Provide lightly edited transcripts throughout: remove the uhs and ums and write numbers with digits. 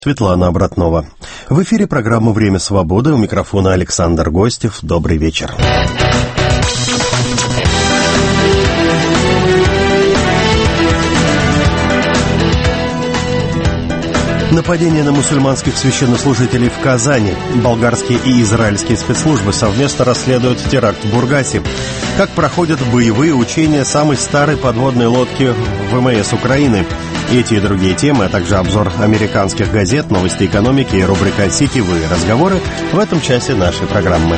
Светлана Обратнова. В эфире программа «Время свободы». У микрофона Александр Гостев. Добрый вечер. Нападение на мусульманских священнослужителей в Казани. Болгарские и израильские спецслужбы совместно расследуют теракт в Бургасе. Как проходят боевые учения самой старой подводной лодки ВМС Украины. Эти и другие темы, а также обзор американских газет, новости экономики и рубрика «Сетевые разговоры» в этом часе нашей программы.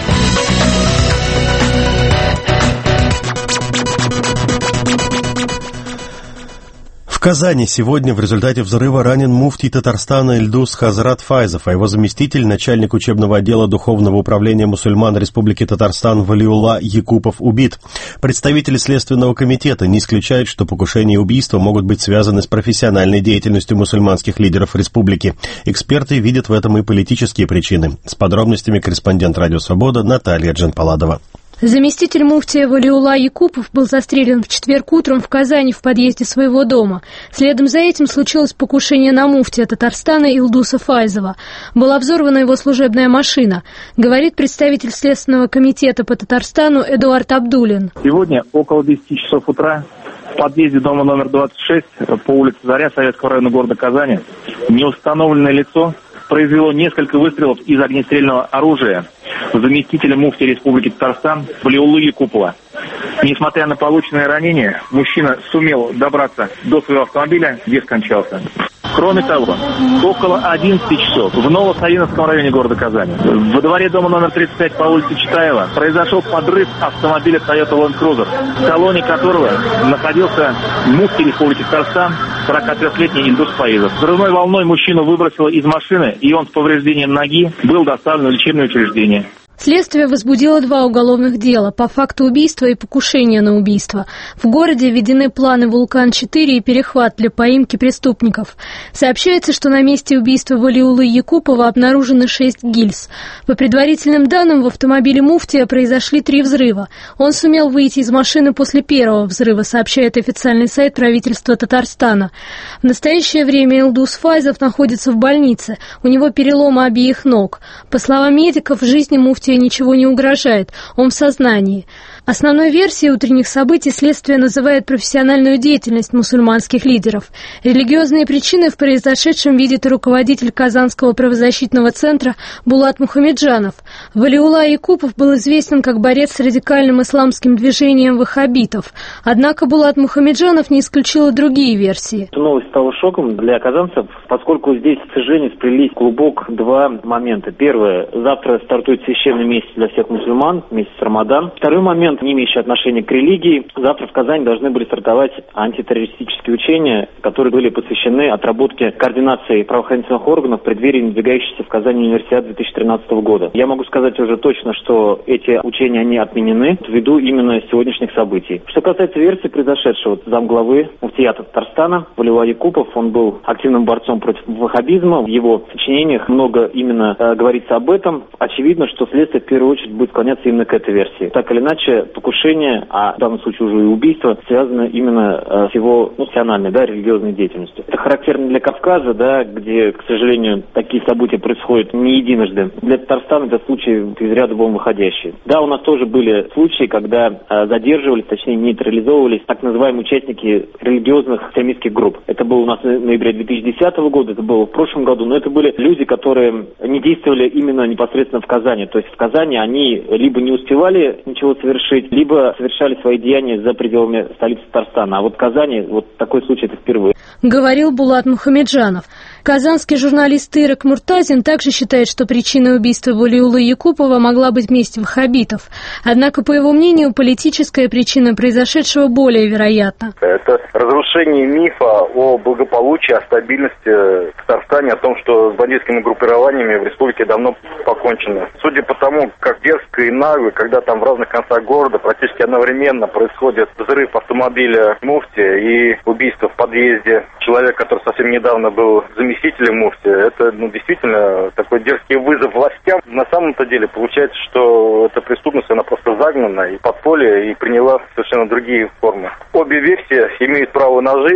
В Казани сегодня в результате взрыва ранен муфтий Татарстана Ильдус Хазрат Файзов, а его заместитель, начальник учебного отдела Духовного управления мусульман Республики Татарстан Валиулла Якупов, убит. Представители Следственного комитета не исключают, что покушение и убийство могут быть связаны с профессиональной деятельностью мусульманских лидеров республики. Эксперты видят в этом и политические причины. С подробностями корреспондент «Радио Свобода» Наталья Джанпаладова. Заместитель муфтия Валиулла Якупов был застрелен в четверг утром в Казани в подъезде своего дома. Следом за этим случилось покушение на муфтия Татарстана Ильдуса Файзова. Была взорвана его служебная машина, говорит представитель Следственного комитета по Татарстану Эдуард Абдулин. Сегодня около 10 часов утра в подъезде дома номер 26 по улице Заря Советского района города Казани неустановленное лицо произвело несколько выстрелов из огнестрельного оружия в заместителя муфтия Республики Татарстан Валиуллы Якупова. Несмотря на полученное ранение, мужчина сумел добраться до своего автомобиля, где скончался. Кроме того, около 11 часов в Новосавиновском районе города Казани, во дворе дома номер 35 по улице Читаева, произошел подрыв автомобиля Toyota Land Cruiser, в салоне которого находился муфтий Республики Татарстан, 43-летний Ильдус Файзов. Взрывной волной мужчину выбросило из машины, и он с повреждением ноги был доставлен в лечебное учреждение. Следствие возбудило 2 уголовных дела по факту убийства и покушения на убийство. В городе введены планы «Вулкан-4» и «Перехват» для поимки преступников. Сообщается, что на месте убийства Валиуллы Якупова обнаружены 6 гильз. По предварительным данным, в автомобиле муфтия произошли 3 взрыва. Он сумел выйти из машины после первого взрыва, сообщает официальный сайт правительства Татарстана. В настоящее время Ильдус Файзов находится в больнице. У него переломы обеих ног. По словам медиков, в жизни муфтия ничего не угрожает, он в сознании. Основной версией утренних событий следствие называет профессиональную деятельность мусульманских лидеров. Религиозные причины в произошедшем видит и руководитель Казанского правозащитного центра Булат Мухамеджанов. Валиулла Якупов был известен как борец с радикальным исламским движением ваххабитов. Однако Булат Мухамеджанов не исключил и другие версии. Новость стала шоком для казанцев, поскольку здесь, к сожалению, сплелись в клубок 2 момента. Первое, завтра стартует священный месяц для всех мусульман, месяц Рамадан. Второй момент, не имеющий отношения к религии. Завтра в Казани должны были стартовать антитеррористические учения, которые были посвящены отработке координации правоохранительных органов в преддверии надвигающейся в Казани универсиады 2013 года. Я могу сказать уже точно, что эти учения, они отменены ввиду именно сегодняшних событий. Что касается версии произошедшего, замглавы муфтията Татарстана Валиулла Якупов, он был активным борцом против ваххабизма. В его сочинениях много именно говорится об этом. Очевидно, что следствие в первую очередь будет склоняться именно к этой версии. Так или иначе, покушение, а в данном случае уже и убийство, связано именно с его национальной, религиозной деятельностью. Это характерно для Кавказа, где, к сожалению, такие события происходят не единожды. Для Татарстана это случай из ряда вон выходящий. Да, у нас тоже были случаи, когда задерживались, точнее нейтрализовывались так называемые участники религиозных экстремистских групп. Это было у нас в ноябре 2010 года, это было в прошлом году, но это были люди, которые не действовали именно непосредственно в Казани. То есть в Казани они либо не успевали ничего совершить, либо совершали свои деяния за пределами столицы Татарстана. А вот в Казани такой случай это впервые. Говорил Булат Мухамеджанов. Казанский журналист Ирак Муртазин также считает, что причиной убийства Валиуллы Якупова могла быть месть ваххабитов. Однако, по его мнению, политическая причина произошедшего более вероятна. Это разрушение мифа о благополучии, о стабильности в Татарстане, о том, что с бандитскими группированиями в республике давно покончено. Судя по тому, как дерзко и нагло, когда там в разных концах города практически одновременно происходит взрыв автомобиля муфтия и убийство в подъезде человека, который совсем недавно был заместителем муфтия, это действительно такой дерзкий вызов властям. На самом-то деле получается, что эта преступность, она просто загнана и подполье, и приняла совершенно другие формы. Обе версии имеют право на жизнь.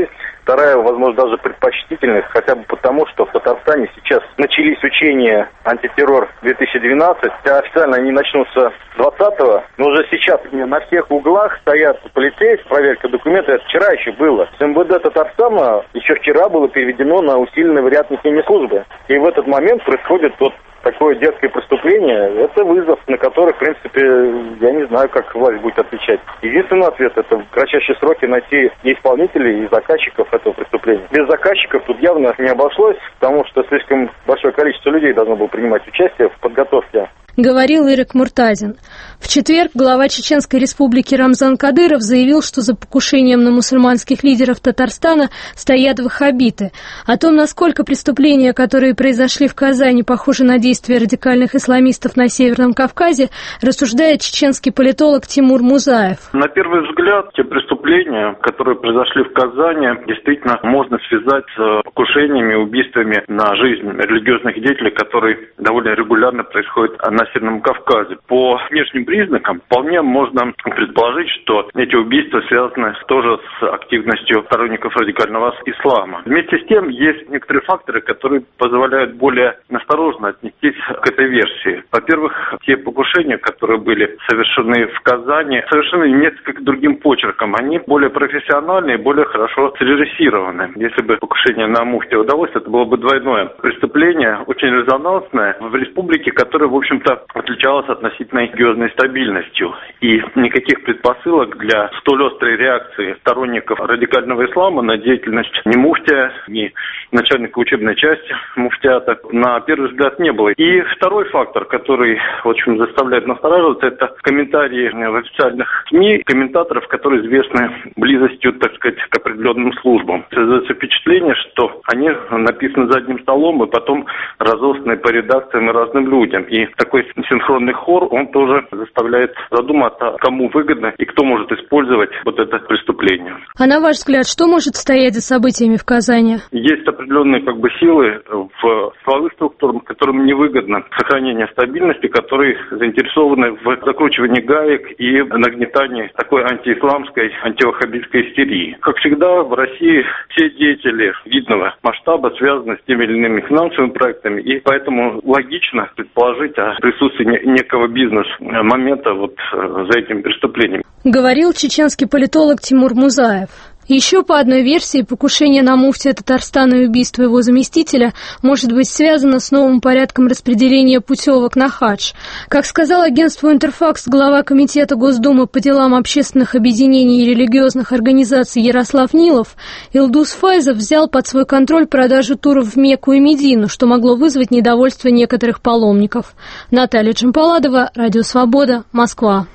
вторая, возможно, даже предпочтительность, хотя бы потому, что в Татарстане сейчас начались учения антитеррор 2012, официально они начнутся 20-го, но уже сейчас на всех углах стоят полицейские, проверка документов, это вчера еще было. С МВД Татарстана еще вчера было переведено на усиленный вариант несения службы. И в этот момент происходит вот такое детское преступление. Это вызов, на который, в принципе, я не знаю, как власть будет отвечать. Единственный ответ – это в кратчайшие сроки найти и исполнителей, и заказчиков этого преступления. Без заказчиков тут явно не обошлось, потому что слишком большое количество людей должно было принимать участие в подготовке. Говорил Ирек Муртазин. В четверг глава Чеченской республики Рамзан Кадыров заявил, что за покушением на мусульманских лидеров Татарстана стоят ваххабиты. О том, насколько преступления, которые произошли в Казани, похожи на действия радикальных исламистов на Северном Кавказе, рассуждает чеченский политолог Тимур Музаев. На первый взгляд, те преступления, которые произошли в Казани, действительно можно связать с покушениями, убийствами на жизнь религиозных деятелей, которые довольно регулярно происходят на Северном Кавказе. По внешним признакам вполне можно предположить, что эти убийства связаны тоже с активностью сторонников радикального ислама. Вместе с тем, есть некоторые факторы, которые позволяют более осторожно отнестись к этой версии. Во-первых, те покушения, которые были совершены в Казани, совершены несколько другим почерком. Они более профессиональные, более хорошо срежиссированы. Если бы покушение на муфти удалось, это было бы двойное преступление, очень резонансное, в республике, которая, в общем-то, отличалась относительно религиозной стабильностью. И никаких предпосылок для столь острой реакции сторонников радикального ислама на деятельность ни муфтия, ни начальника учебной части муфтиата на первый взгляд не было. И второй фактор, который, в общем, заставляет настораживаться, это комментарии в официальных СМИ комментаторов, которые известны близостью, так сказать, к определенным службам. Создается впечатление, что они написаны за одним столом и потом разосланы по редакциям и разным людям. И такой синхронный хор, он тоже заставляет задуматься, кому выгодно и кто может использовать вот это преступление. А на ваш взгляд, что может стоять за событиями в Казани? Есть определенные силы в силовых структурах, которым невыгодно сохранение стабильности, которые заинтересованы в закручивании гаек и нагнетании такой антиисламской, антиваххабитской истерии. Как всегда, в России все деятели видного масштаба связаны с теми или иными финансовыми проектами, и поэтому логично предположить о присутствии некого бизнес-момента за этим преступлением. Говорил чеченский политолог Тимур Музаев. Еще по одной версии, покушение на муфтия Татарстана и убийство его заместителя может быть связано с новым порядком распределения путевок на хадж. Как сказал агентству «Интерфакс» глава Комитета Госдумы по делам общественных объединений и религиозных организаций Ярослав Нилов, Илдус Файзов взял под свой контроль продажу туров в Мекку и Медину, что могло вызвать недовольство некоторых паломников. Наталья Джампаладова, Радио Свобода, Москва.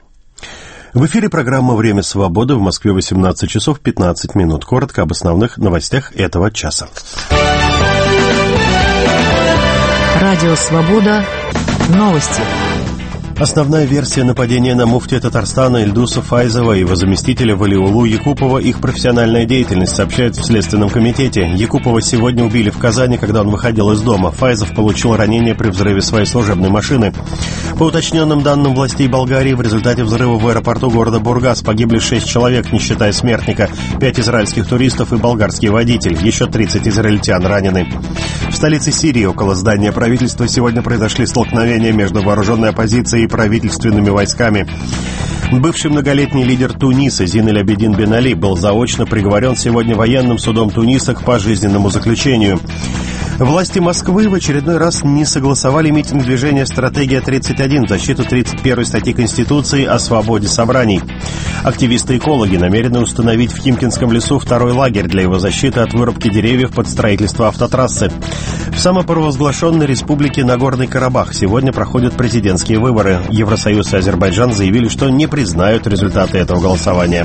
В эфире программа «Время свободы», в Москве 18 часов 15 минут. Коротко об основных новостях этого часа. Радио «Свобода». Новости. Основная версия нападения на муфтия Татарстана Ильдуса Файзова и его заместителя Валиулу Якупова — их профессиональная деятельность, сообщают в Следственном комитете. Якупова сегодня убили в Казани, когда он выходил из дома. Файзов получил ранение при взрыве своей служебной машины. По уточненным данным властей Болгарии, в результате взрыва в аэропорту города Бургас погибли 6 человек, не считая смертника, 5 израильских туристов и болгарский водитель. Еще 30 израильтян ранены. В столице Сирии, около здания правительства, сегодня произошли столкновения между вооруженной оппозицией и правительственными войсками. Бывший многолетний лидер Туниса Зин эль-Абидин Бен Али был заочно приговорен сегодня военным судом Туниса к пожизненному заключению. Власти Москвы в очередной раз не согласовали митинг движения «Стратегия-31» в защиту 31 статьи Конституции о свободе собраний. Активисты-экологи намерены установить в Химкинском лесу второй лагерь для его защиты от вырубки деревьев под строительство автотрассы. В самопровозглашенной республике Нагорный Карабах сегодня проходят президентские выборы. Евросоюз и Азербайджан заявили, что не признают результаты этого голосования.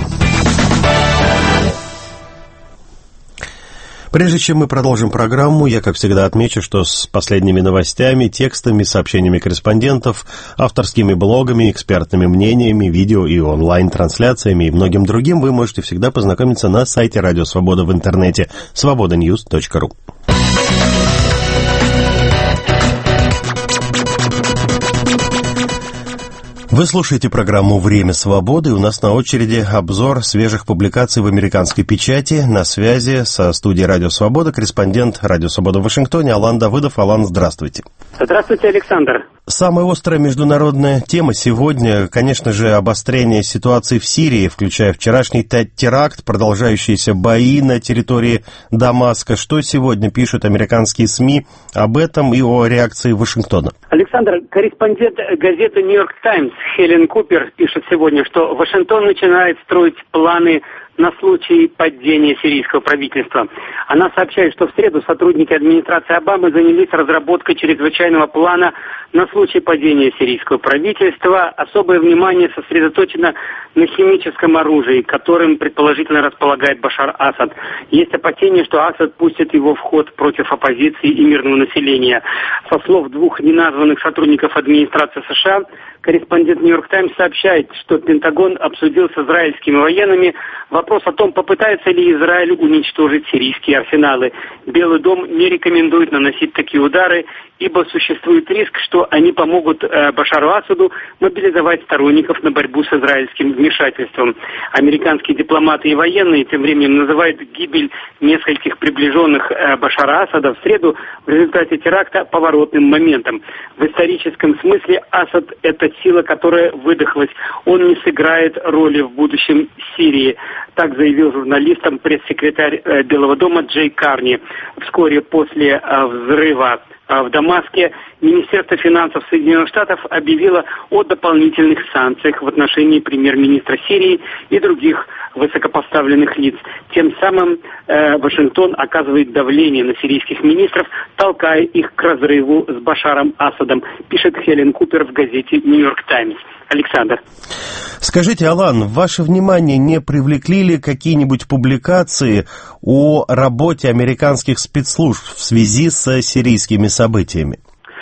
Прежде чем мы продолжим программу, я, как всегда, отмечу, что с последними новостями, текстами, сообщениями корреспондентов, авторскими блогами, экспертными мнениями, видео и онлайн-трансляциями и многим другим вы можете всегда познакомиться на сайте Радио Свобода в интернете svobodanews.ru. Вы слушаете программу «Время свободы». У нас на очереди обзор свежих публикаций в американской печати. На связи со студией «Радио Свобода» корреспондент «Радио Свобода» в Вашингтоне Алан Давыдов. Алан, здравствуйте. Здравствуйте, Александр. Самая острая международная тема сегодня, конечно же, обострение ситуации в Сирии, включая вчерашний теракт, продолжающиеся бои на территории Дамаска. Что сегодня пишут американские СМИ об этом и о реакции Вашингтона? Александр, корреспондент газеты «Нью-Йорк Таймс» Хелен Купер пишет сегодня, что Вашингтон начинает строить планы на случай падения сирийского правительства. Она сообщает, что в среду сотрудники администрации Обамы занялись разработкой чрезвычайного плана на случай падения сирийского правительства. Особое внимание сосредоточено на химическом оружии, которым предположительно располагает Башар Асад. Есть опасения, что Асад пустит его в ход против оппозиции и мирного населения. Со слов двух неназванных сотрудников администрации США, корреспондент «Нью-Йорк Таймс» сообщает, что Пентагон обсудил с израильскими военными вопрос о том, попытается ли Израиль уничтожить сирийские арсеналы. Белый дом не рекомендует наносить такие удары, ибо существует риск, что они помогут Башару Асаду мобилизовать сторонников на борьбу с израильским вмешательством. Американские дипломаты и военные тем временем называют гибель нескольких приближенных Башара Асада в среду в результате теракта поворотным моментом. В историческом смысле Асад – это сила, которая выдохлась. Он не сыграет роли в будущем Сирии. Так заявил журналистам пресс-секретарь Белого дома Джей Карни. Вскоре после взрыва в Дамаске Министерство финансов Соединенных Штатов объявило о дополнительных санкциях в отношении премьер-министра Сирии и других высокопоставленных лиц. Тем самым Вашингтон оказывает давление на сирийских министров, толкая их к разрыву с Башаром Асадом, пишет Хелен Купер в газете «Нью-Йорк Таймс». Александр. Скажите, Алан, ваше внимание не привлекли ли какие-нибудь публикации о работе американских спецслужб в связи с сирийскими событиями?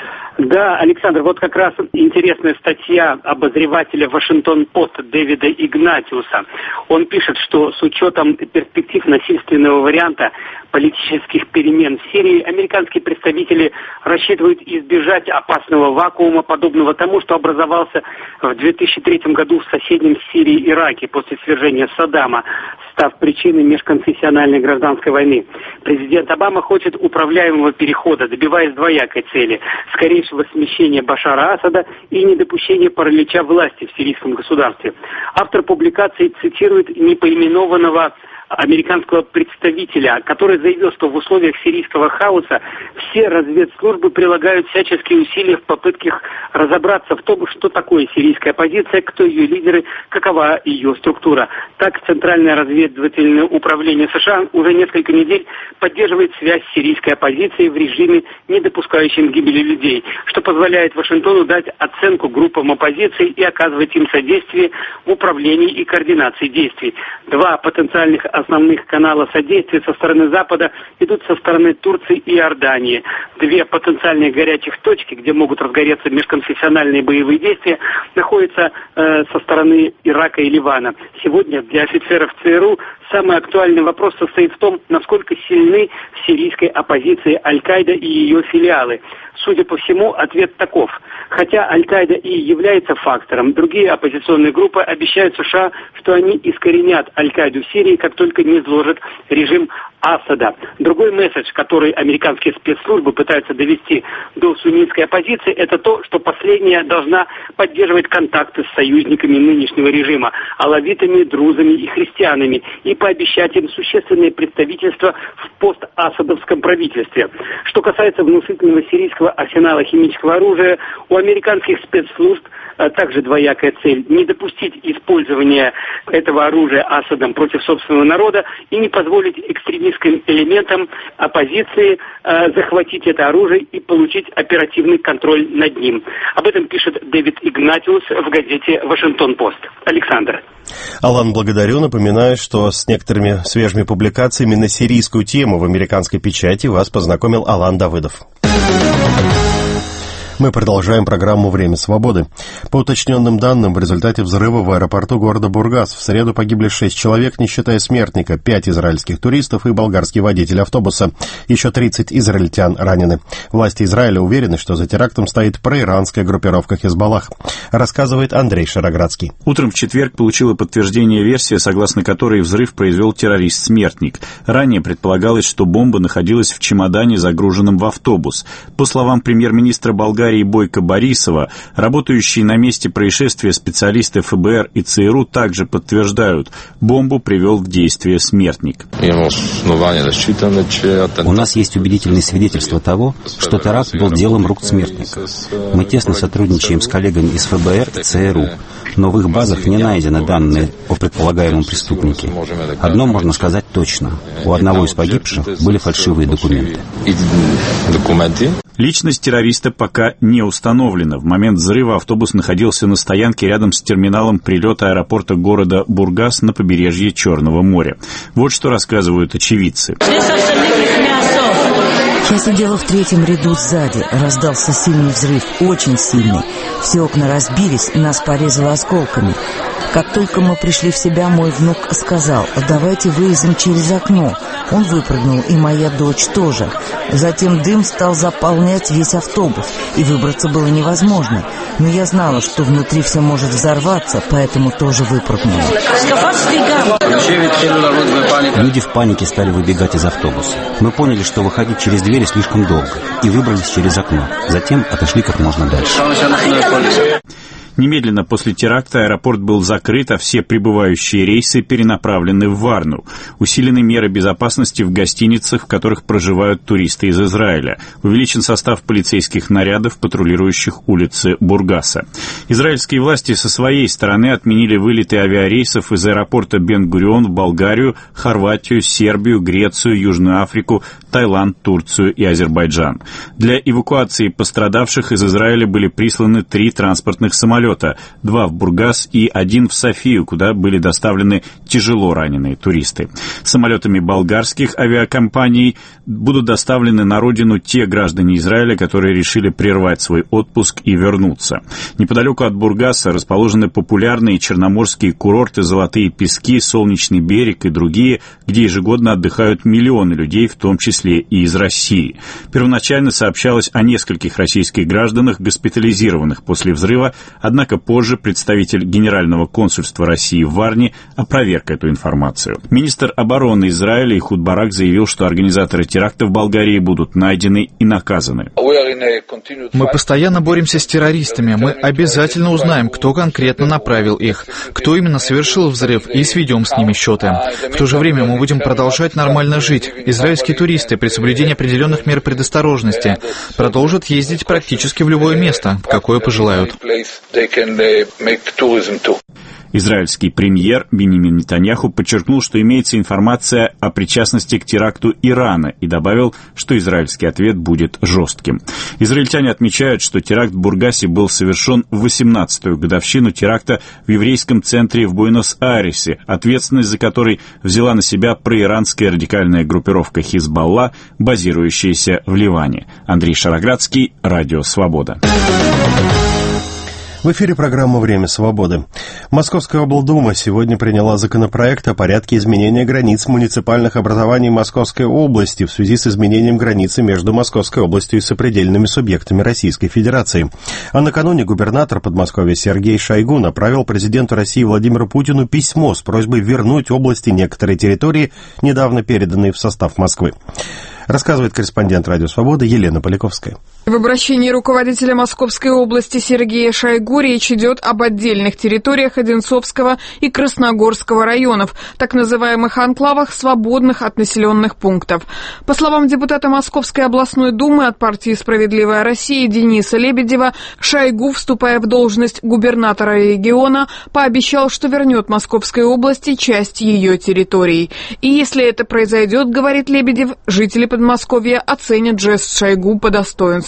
Да, Александр, вот как раз интересная статья обозревателя «Вашингтон-Пост» Дэвида Игнатиуса. Он пишет, что с учетом перспектив насильственного варианта политических перемен в Сирии, американские представители рассчитывают избежать опасного вакуума, подобного тому, что образовался в 2003 году в соседнем Сирии Ираке после свержения Саддама, став причиной межконфессиональной гражданской войны. Президент Обама хочет управляемого перехода, добиваясь двоякой цели – скорейшего смещения Башара Асада и недопущения паралича власти в сирийском государстве. Автор публикации цитирует непоименованного американского представителя, который заявил, что в условиях сирийского хаоса все разведслужбы прилагают всяческие усилия в попытках разобраться в том, что такое сирийская оппозиция, кто ее лидеры, какова ее структура. Так, Центральное разведывательное управление США уже несколько недель поддерживает связь с сирийской оппозицией в режиме, не допускающем гибели людей, что позволяет Вашингтону дать оценку группам оппозиции и оказывать им содействие в управлении и координации действий. Два потенциальных основных канала содействия со стороны Запада идут со стороны Турции и Иордании. Две потенциальные горячих точки, где могут разгореться межконфессиональные боевые действия, находятся со стороны Ирака и Ливана. Сегодня для офицеров ЦРУ самый актуальный вопрос состоит в том, насколько сильны в сирийской оппозиции Аль-Каида и ее филиалы. Судя по всему, ответ таков. Хотя Аль-Каида и является фактором, другие оппозиционные группы обещают США, что они искоренят Аль-Каиду в Сирии, как только не сложат режим Асада. Другой месседж, который американские спецслужбы пытаются довести до суннитской оппозиции, это то, что последняя должна поддерживать контакты с союзниками нынешнего режима, алавитами, друзами и христианами, и пообещать им существенное представительство в пост-асадовском правительстве. Что касается внушительного сирийского арсенала химического оружия, у американских спецслужб также двоякая цель – не допустить использования этого оружия Асадом против собственного народа и не позволить экстремистским элементам оппозиции захватить это оружие и получить оперативный контроль над ним. Об этом пишет Дэвид Игнатиус в газете «Вашингтон-Пост». Александр. Алан, благодарю. Напоминаю, что с некоторыми свежими публикациями на сирийскую тему в американской печати вас познакомил Алан Давыдов. Мы продолжаем программу «Время свободы». По уточненным данным, в результате взрыва в аэропорту города Бургас в среду погибли 6 человек, не считая смертника, 5 израильских туристов и болгарский водитель автобуса. Еще 30 израильтян ранены. Власти Израиля уверены, что за терактом стоит проиранская группировка Хизбаллах. Рассказывает Андрей Шароградский. Утром в четверг получила подтверждение версия, согласно которой взрыв произвел террорист-смертник. Ранее предполагалось, что бомба находилась в чемодане, загруженном в автобус. По словам премьер-министра Болгарии Бойко Борисова, работающие на месте происшествия специалисты ФБР и ЦРУ также подтверждают, бомбу привел в действие смертник. У нас есть убедительные свидетельства того, что теракт был делом рук смертника. Мы тесно сотрудничаем с коллегами из ФБР и ЦРУ, но в их базах не найдены данные о предполагаемом преступнике. Одно можно сказать точно. У одного из погибших были фальшивые документы. Личность террориста пока не установлена. В момент взрыва автобус находился на стоянке рядом с терминалом прилета аэропорта города Бургас на побережье Черного моря. Вот что рассказывают очевидцы. Я сидела в третьем ряду сзади. Раздался сильный взрыв, очень сильный. Все окна разбились, нас порезало осколками. Как только мы пришли в себя, мой внук сказал: «Давайте вылезем через окно». Он выпрыгнул, и моя дочь тоже. Затем дым стал заполнять весь автобус, и выбраться было невозможно. Но я знала, что внутри все может взорваться, поэтому тоже выпрыгнула. Люди в панике стали выбегать из автобуса. Мы поняли, что выходить через двери слишком долго, и выбрались через окно. Затем отошли как можно дальше. Немедленно после теракта аэропорт был закрыт, а все прибывающие рейсы перенаправлены в Варну. Усилены меры безопасности в гостиницах, в которых проживают туристы из Израиля. Увеличен состав полицейских нарядов, патрулирующих улицы Бургаса. Израильские власти со своей стороны отменили вылеты авиарейсов из аэропорта Бен-Гурион в Болгарию, Хорватию, Сербию, Грецию, Южную Африку, Таиланд, Турцию и Азербайджан. Для эвакуации пострадавших из Израиля были присланы 3 транспортных самолета. 2 в Бургас и 1 в Софию, куда были доставлены тяжело раненые туристы. Самолетами болгарских авиакомпаний будут доставлены на родину те граждане Израиля, которые решили прервать свой отпуск и вернуться. Неподалеку от Бургаса расположены популярные черноморские курорты «Золотые пески», «Солнечный берег» и другие, где ежегодно отдыхают миллионы людей, в том числе и из России. Первоначально сообщалось о нескольких российских гражданах, госпитализированных после взрыва, однако позже представитель Генерального консульства России в Варне опроверг эту информацию. Министр обороны Израиля Ихуд Барак заявил, что организаторы теракта в Болгарии будут найдены и наказаны. Мы постоянно боремся с террористами. Мы обязательно узнаем, кто конкретно направил их, кто именно совершил взрыв, и сведем с ними счеты. В то же время мы будем продолжать нормально жить. Израильские туристы при соблюдении определенных мер предосторожности продолжат ездить практически в любое место, в какое пожелают. Израильский премьер Биньямин Нетаньяху подчеркнул, что имеется информация о причастности к теракту Ирана и добавил, что израильский ответ будет жестким. Израильтяне отмечают, что теракт в Бургасе был совершен в 18-ю годовщину теракта в еврейском центре в Буэнос-Айресе, ответственность за который взяла на себя проиранская радикальная группировка Хизбалла, базирующаяся в Ливане. Андрей Шароградский, Радио Свобода. В эфире программа «Время свободы». Московская облдума сегодня приняла законопроект о порядке изменения границ муниципальных образований Московской области в связи с изменением границы между Московской областью и сопредельными субъектами Российской Федерации. А накануне губернатор Подмосковья Сергей Шойгу направил президенту России Владимиру Путину письмо с просьбой вернуть области некоторые территории, недавно переданные в состав Москвы. Рассказывает корреспондент «Радио Свобода» Елена Поляковская. В обращении руководителя Московской области Сергея Шойгу речь идет об отдельных территориях Одинцовского и Красногорского районов, так называемых анклавах, свободных от населенных пунктов. По словам депутата Московской областной думы от партии «Справедливая Россия» Дениса Лебедева, Шойгу, вступая в должность губернатора региона, пообещал, что вернет Московской области часть ее территорий. И если это произойдет, говорит Лебедев, жители Подмосковья оценят жест Шойгу по достоинству.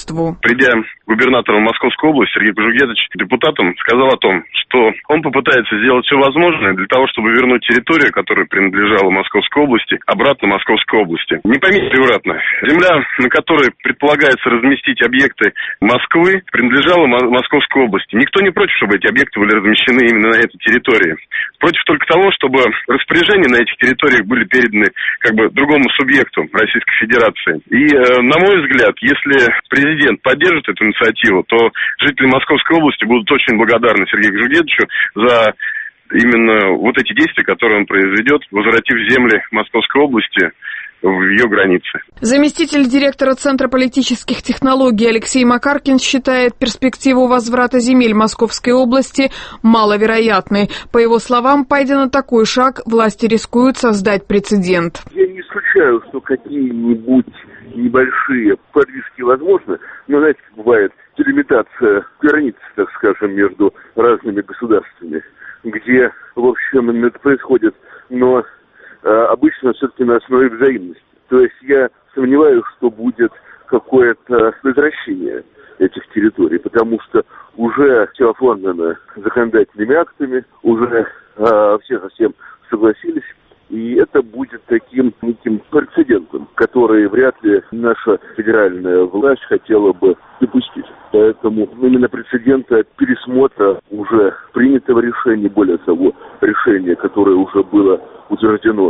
руководству. Придя губернатором Московской области, Сергей Кожугетович, депутатам сказал о том, что он попытается сделать все возможное для того, чтобы вернуть территорию, которая принадлежала Московской области, обратно Московской области. Не поймите превратно. Земля, на которой предполагается разместить объекты Москвы, принадлежала Московской области. Никто не против, чтобы эти объекты были размещены именно на этой территории. Против только того, чтобы распоряжения на этих территориях были переданы другому субъекту Российской Федерации. И, на мой взгляд, если президент поддержит эту инициативу, то жители Московской области будут очень благодарны Сергею Кожугетовичу за именно вот эти действия, которые он произведет, возвратив земли Московской области в ее границы. Заместитель директора Центра политических технологий Алексей Макаркин считает перспективу возврата земель Московской области маловероятной. По его словам, пойдя на такой шаг, власти рискуют создать прецедент. Я не исключаю, что какие-нибудь небольшие подвижки возможны, но, знаете, как бывает, делимитация границ, так скажем, между разными государствами, где, в общем, это происходит, но обычно все-таки на основе взаимности. То есть я сомневаюсь, что будет какое-то возвращение этих территорий, потому что уже все оформлено законодательными актами, уже все совсем согласились, и это будет таким неким прецедентом, который вряд ли наша федеральная власть хотела бы допустить. Поэтому именно прецедента пересмотра уже принятого решения, более того, решения, которое уже было утверждено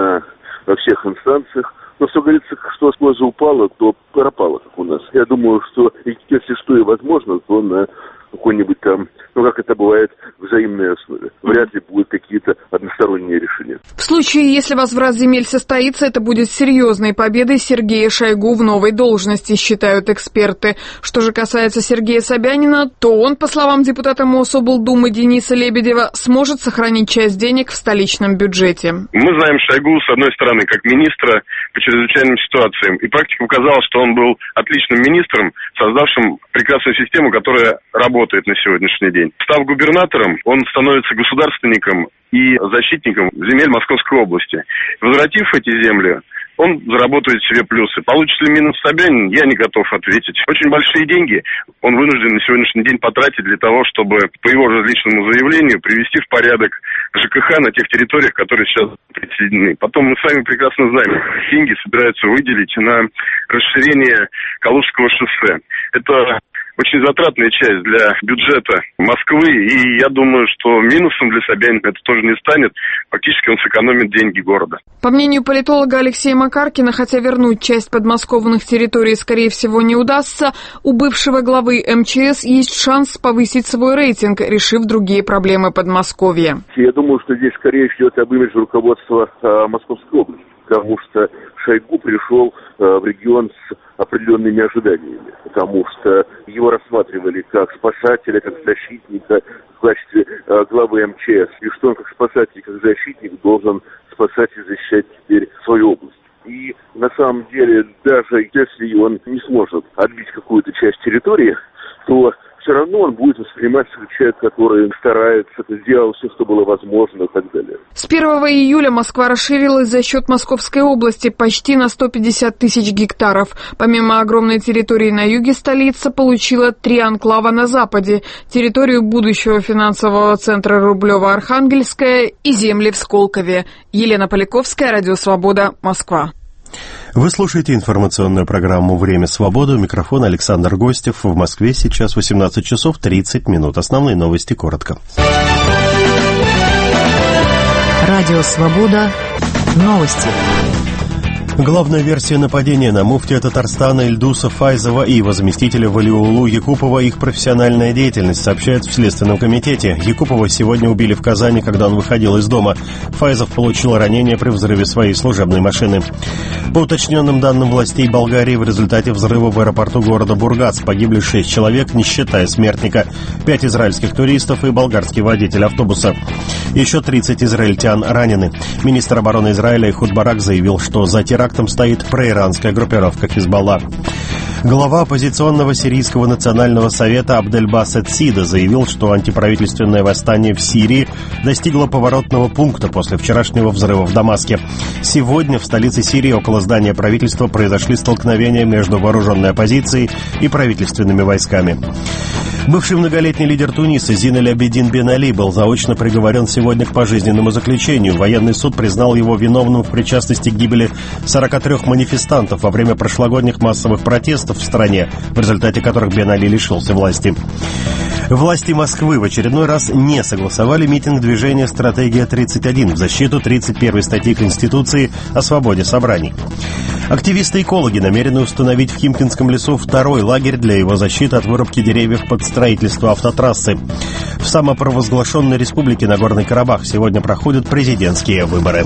во всех инстанциях. Но все говорится, что с глаза упало, то пропало, как у нас. Я думаю, что если что и возможно, то на какой-нибудь там, как это бывает, взаимной основе. Вряд ли будут какие-то односторонние решения. В случае, если возврат земель состоится, это будет серьезной победой Сергея Шойгу в новой должности, считают эксперты. Что же касается Сергея Собянина, то он, по словам депутата Мособлдумы Дениса Лебедева, сможет сохранить часть денег в столичном бюджете. Мы знаем Шойгу, с одной стороны, как министра по чрезвычайным ситуациям. И практика показала, что он был отличным министром, создавшим прекрасную систему, которая работает на сегодняшний день. Став губернатором, он становится государственником и защитником земель Московской области. Возвратив эти земли, он заработает себе плюсы. Получит ли минус Собянин, я не готов ответить. Очень большие деньги он вынужден на сегодняшний день потратить для того, чтобы, по его же личному заявлению, привести в порядок ЖКХ на тех территориях, которые сейчас присоединены. Потом мы с вами прекрасно знаем, деньги собираются выделить на расширение Калужского шоссе. Это очень затратная часть для бюджета Москвы, и я думаю, что минусом для Собянина это тоже не станет. Фактически он сэкономит деньги города. По мнению политолога Алексея Макаркина, хотя вернуть часть подмосковных территорий, скорее всего, не удастся, у бывшего главы МЧС есть шанс повысить свой рейтинг, решив другие проблемы Подмосковья. Я думаю, что здесь скорее идет об имидже руководства Московской области, потому что Шойгу пришел в регион с определенными ожиданиями, потому что его рассматривали как спасателя, как защитника в качестве главы МЧС, и что он как спасатель, как защитник должен спасать и защищать теперь свою область. И на самом деле, даже если он не сможет отбить какую-то часть территории, то все равно он будет восприниматься как человек, который старается, сделал все, что было возможно и так далее. С 1 июля Москва расширилась за счет Московской области почти на 150 тысяч гектаров. Помимо огромной территории на юге, столица получила 3 анклава на западе, территорию будущего финансового центра Рублево-Архангельская и земли в Сколкове. Елена Поляковская, Радио Свобода, Москва. Вы слушаете информационную программу «Время свободы». У микрофона Александр Гостев. В Москве сейчас 18 часов 30 минут. Основные новости коротко. Радио «Свобода». Новости. Главная версия нападения на муфтия Татарстана Ильдуса Файзова и его заместителя Валиуллу Якупова — их профессиональная деятельность, сообщают в Следственном комитете. Якупова сегодня убили в Казани, когда он выходил из дома. Файзов получил ранение при взрыве своей служебной машины. По уточненным данным властей Болгарии, в результате взрыва в аэропорту города Бургац погибли 6 человек, не считая смертника. 5 израильских туристов и болгарский водитель автобуса. Еще 30 израильтян ранены. Министр обороны Израиля Эхуд Барак заявил, что за терактом стоит проиранская группировка Хизбалла. Глава оппозиционного сирийского национального совета Абдельбасет Сида заявил, что антиправительственное восстание в Сирии достигло поворотного пункта после вчерашнего взрыва в Дамаске. Сегодня в столице Сирии около здания правительства произошли столкновения между вооруженной оппозицией и правительственными войсками. Бывший многолетний лидер Туниса Зин эль-Абидин Бен Али был заочно приговорен сегодня к пожизненному заключению. Военный суд признал его виновным в причастности к гибели 43 манифестантов во время прошлогодних массовых протестов в стране, в результате которых Бен Али лишился власти. Власти Москвы в очередной раз не согласовали митинг движения «Стратегия-31» в защиту 31-й статьи Конституции о свободе собраний. Активисты-экологи намерены установить в Химкинском лесу второй лагерь для его защиты от вырубки деревьев под строительство автотрассы. В самопровозглашенной республике Нагорный Карабах сегодня проходят президентские выборы.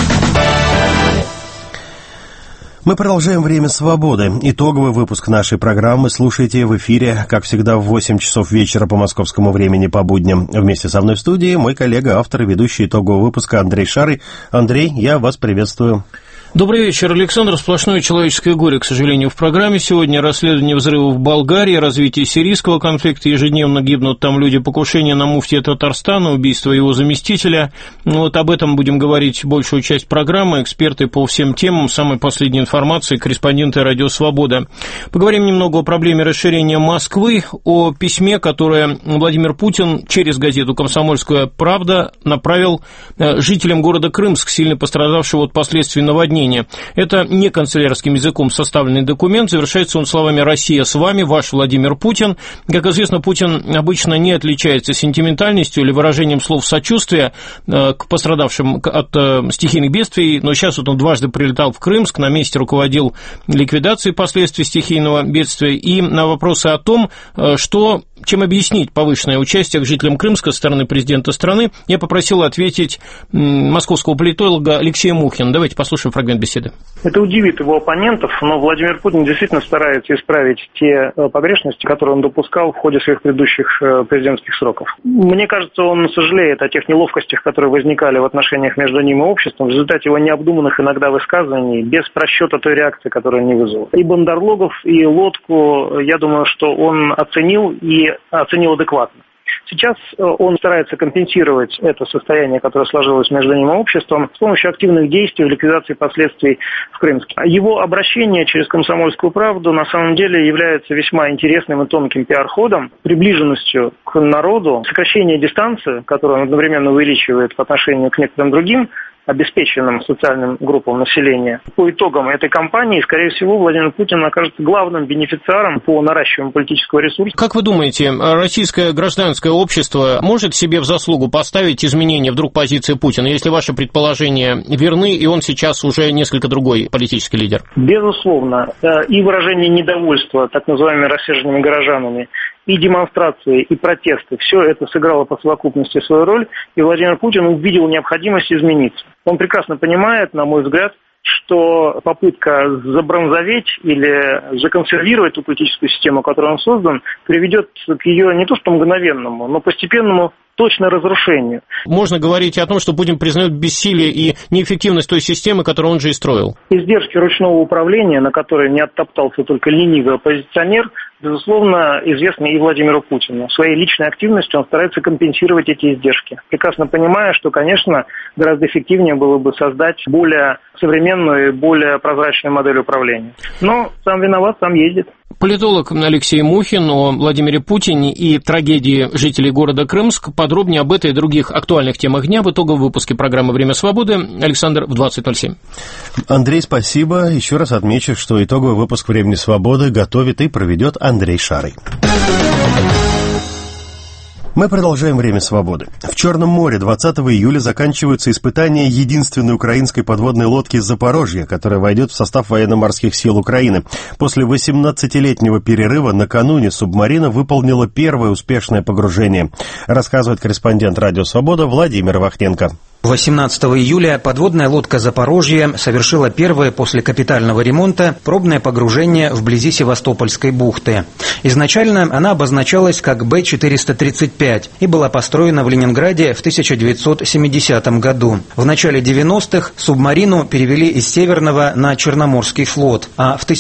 Мы продолжаем «Время свободы». Итоговый выпуск нашей программы слушайте в эфире, как всегда, в 8 часов вечера по московскому времени по будням. Вместе со мной в студии мой коллега, автор и ведущий итогового выпуска Андрей Шарый. Андрей, я вас приветствую. Добрый вечер, Александр. Сплошное человеческое горе, к сожалению, в программе. Сегодня расследование взрывов в Болгарии, развитие сирийского конфликта, ежедневно гибнут там люди, покушение на муфтия Татарстана, убийство его заместителя. Вот об этом будем говорить большую часть программы. Эксперты по всем темам, самой последней информации, корреспонденты «Радио Свобода». Поговорим немного о проблеме расширения Москвы, о письме, которое Владимир Путин через газету «Комсомольская правда» направил жителям города Крымск, сильно пострадавшего от последствий наводнения. Это не канцелярским языком составленный документ, завершается он словами «Россия с вами, ваш Владимир Путин». Как известно, Путин обычно не отличается сентиментальностью или выражением слов сочувствия к пострадавшим от стихийных бедствий, но сейчас вот он дважды прилетал в Крымск, на месте руководил ликвидацией последствий стихийного бедствия, и на вопросы о том, чем объяснить повышенное участие к жителям Крымска со стороны президента страны, я попросил ответить московского политолога Алексея Мухина. Давайте послушаем фрагмент беседы. Это удивит его оппонентов, но Владимир Путин действительно старается исправить те погрешности, которые он допускал в ходе своих предыдущих президентских сроков. Мне кажется, он сожалеет о тех неловкостях, которые возникали в отношениях между ним и обществом в результате его необдуманных иногда высказываний, без просчета той реакции, которую они вызвали. И Бандерлогов, и Лодку, я думаю, что он оценил и оценил адекватно. Сейчас он старается компенсировать это состояние, которое сложилось между ним и обществом, с помощью активных действий в ликвидации последствий в Крымске. Его обращение через «Комсомольскую правду» на самом деле является весьма интересным и тонким пиар-ходом, приближенностью к народу, сокращение дистанции, которую он одновременно увеличивает по отношению к некоторым другим обеспеченным социальным группам населения. По итогам этой кампании, скорее всего, Владимир Путин окажется главным бенефициаром по наращиванию политического ресурса. Как вы думаете, российское гражданское общество может себе в заслугу поставить изменения вдруг позиции Путина, если ваши предположения верны, и он сейчас уже несколько другой политический лидер? Безусловно. И выражение недовольства так называемыми рассерженными горожанами, и демонстрации, и протесты, все это сыграло по совокупности свою роль, и Владимир Путин увидел необходимость измениться. Он прекрасно понимает, на мой взгляд, что попытка забронзоветь или законсервировать ту политическую систему, которую он создан, приведет к ее не то что мгновенному, но постепенному точно разрушению. Можно говорить о том, что Путин признает бессилие и неэффективность той системы, которую он же и строил. Издержки ручного управления, на которые не оттоптался только ленивый оппозиционер, безусловно, известны и Владимиру Путину. Своей личной активностью он старается компенсировать эти издержки, прекрасно понимая, что, конечно, гораздо эффективнее было бы создать более современную и более прозрачную модель управления. Но сам виноват, сам ездит. Политолог Алексей Мухин о Владимире Путине и трагедии жителей города Крымск. Подробнее об этой и других актуальных темах дня в итоговом выпуске программы «Время свободы». Александр, в 20:07. Андрей, спасибо. Еще раз отмечу, что итоговый выпуск «Времени свободы» готовит и проведет Андрей Шарый. Мы продолжаем «Время свободы». В Черном море 20 июля заканчиваются испытания единственной украинской подводной лодки «Запорожье», которая войдет в состав военно-морских сил Украины. После 18-летнего перерыва накануне субмарина выполнила первое успешное погружение, рассказывает корреспондент «Радио Свобода» Владимир Вахненко. 18 июля подводная лодка «Запорожье» совершила первое после капитального ремонта пробное погружение вблизи Севастопольской бухты. Изначально она обозначалась как Б-435 и была построена в Ленинграде в 1970 году. В начале 90-х субмарину перевели из Северного на Черноморский флот, а в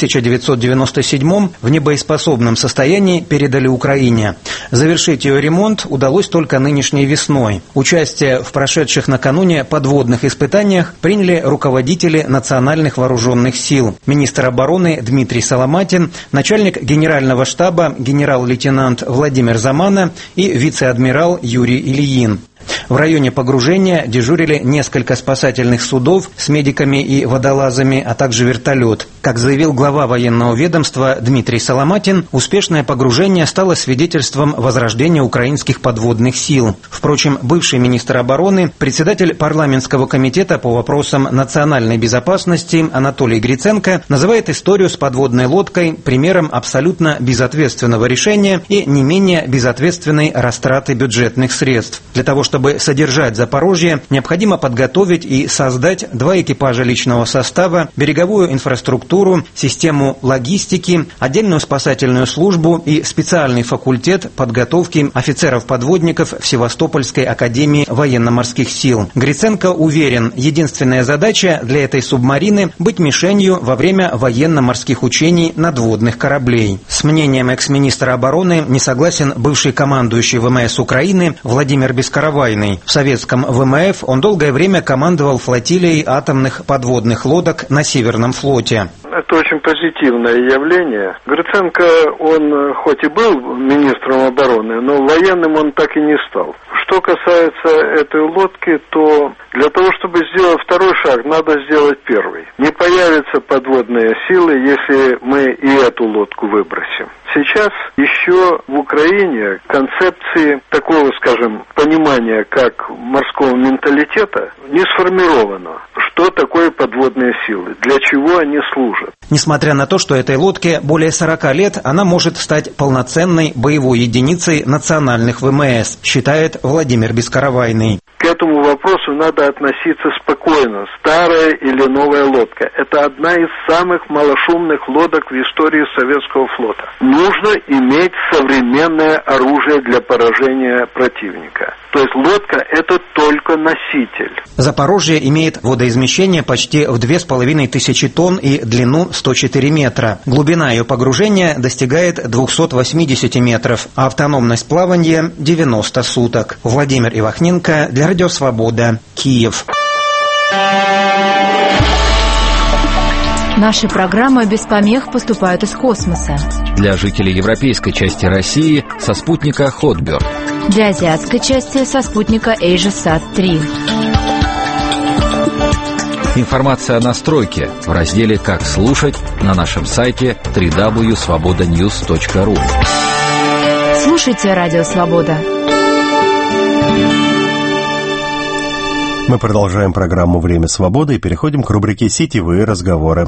1997-м в небоеспособном состоянии передали Украине. Завершить ее ремонт удалось только нынешней весной. Участие в прошедших накануне подводных испытаниях приняли руководители национальных вооруженных сил. Министр обороны Дмитрий Соломатин, начальник генерального штаба генерал-лейтенант Владимир Замана и вице-адмирал Юрий Ильин. В районе погружения дежурили несколько спасательных судов с медиками и водолазами, а также вертолет. Как заявил глава военного ведомства Дмитрий Соломатин, успешное погружение стало свидетельством возрождения украинских подводных сил. Впрочем, бывший министр обороны, председатель парламентского комитета по вопросам национальной безопасности Анатолий Гриценко называет историю с подводной лодкой примером абсолютно безответственного решения и не менее безответственной растраты бюджетных средств. Для того, чтобы содержать Запорожье, необходимо подготовить и создать 2 экипажа личного состава, береговую инфраструктуру, систему логистики, отдельную спасательную службу и специальный факультет подготовки офицеров-подводников в Севастопольской академии военно-морских сил. Гриценко уверен, единственная задача для этой субмарины – быть мишенью во время военно-морских учений надводных кораблей. С мнением экс-министра обороны не согласен бывший командующий ВМС Украины Владимир Бескаравайный. В советском ВМФ он долгое время командовал флотилией атомных подводных лодок на Северном флоте. Это очень позитивное явление. Гриценко, он хоть и был министром обороны, но военным он так и не стал. Что касается этой лодки, то для того, чтобы сделать второй шаг, надо сделать первый. Не появятся подводные силы, если мы и эту лодку выбросим. Сейчас еще в Украине концепции такого, скажем, понимания, как морского менталитета, не сформировано. Что такое подводные силы? Для чего они служат? Несмотря на то, что этой лодке более 40 лет, она может стать полноценной боевой единицей национальных ВМС, считает Владимир Бескаравайный. К этому вопросу надо относиться спокойно. Старая или новая лодка. Это одна из самых малошумных лодок в истории советского флота. Нужно иметь современное оружие для поражения противника. То есть лодка – это только носитель. Запорожье имеет водоизмещение почти в 2500 тонн и длину 104 метра. Глубина ее погружения достигает 280 метров, а автономность плавания – 90 суток. Владимир Ивахненко для Радио Свобода, Киев. Наши программы без помех поступают из космоса. Для жителей европейской части России со спутника Hotbird. Для азиатской части со спутника AsiaSat-3. Информация о настройке в разделе «Как слушать» на нашем сайте www.svobodanews.ru. Слушайте Радио Свобода. Мы продолжаем программу «Время свободы» и переходим к рубрике «Сетевые разговоры».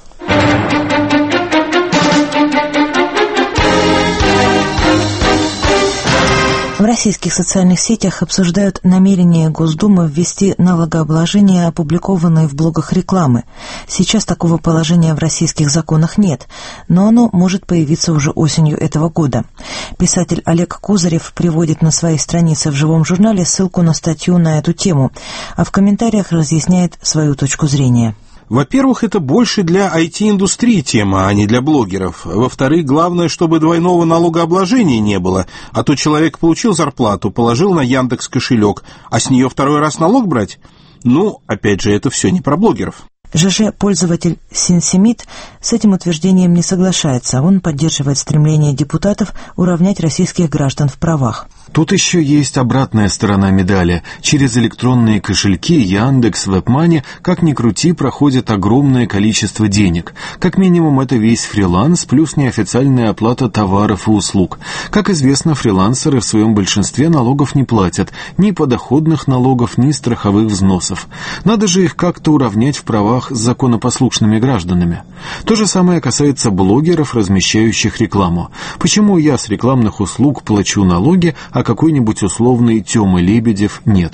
В российских социальных сетях обсуждают намерение Госдумы ввести налогообложение, опубликованное в блогах рекламы. Сейчас такого положения в российских законах нет, но оно может появиться уже осенью этого года. Писатель Олег Козырев приводит на своей странице в «Живом журнале» ссылку на статью на эту тему, а в комментариях разъясняет свою точку зрения. Во-первых, это больше для IT-индустрии тема, а не для блогеров. Во-вторых, главное, чтобы двойного налогообложения не было, а то человек получил зарплату, положил на Яндекс кошелек, а с нее второй раз налог брать? Ну, опять же, это все не про блогеров. ЖЖ-пользователь Синсемит с этим утверждением не соглашается. Он поддерживает стремление депутатов уравнять российских граждан в правах. Тут еще есть обратная сторона медали. Через электронные кошельки Яндекс, WebMoney, как ни крути, проходит огромное количество денег. Как минимум, это весь фриланс плюс неофициальная оплата товаров и услуг. Как известно, фрилансеры в своем большинстве налогов не платят. Ни подоходных налогов, ни страховых взносов. Надо же их как-то уравнять в правах с законопослушными гражданами. То же самое касается блогеров, размещающих рекламу. Почему я с рекламных услуг плачу налоги, а какой-нибудь условный Тёма Лебедев нет?